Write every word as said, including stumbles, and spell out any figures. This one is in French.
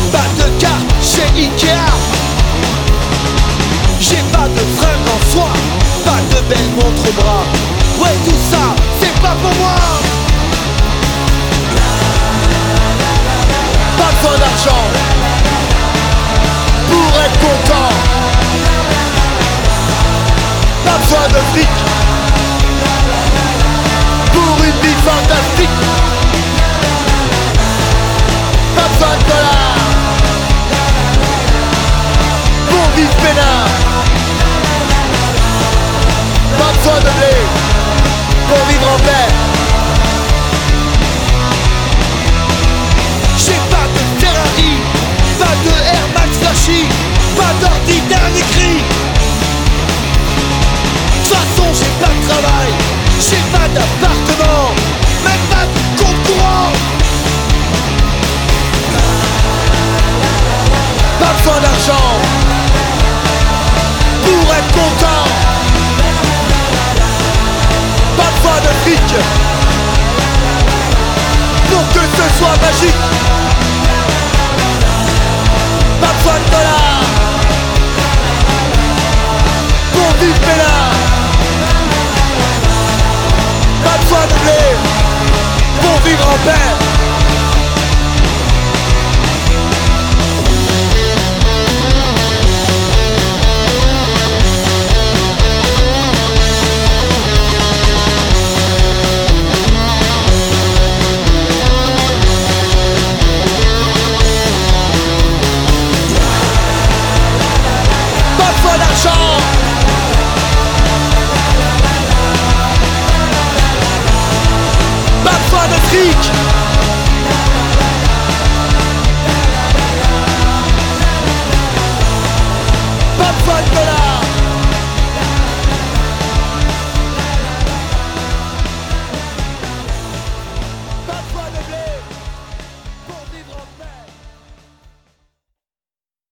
Pas de carte chez Ikea. J'ai pas de fringues en soie, pas de belle montre au bras. Ouais, tout ça, c'est pas pour moi. Pas besoin d'argent pour être content. Pas besoin de fric pour une vie fantastique. Pas besoin de dollars pour vivre peinard. Pas besoin de blé pour vivre en paix. J'ai pas de Ferrari, pas de Air Max flashy, pas d'ordi dernier cri. De toute façon j'ai pas de travail, j'ai pas d'appartement, même pas de compte courant. Pas besoin d'argent pour être content. Pas besoin de fric pour que ce soit magique.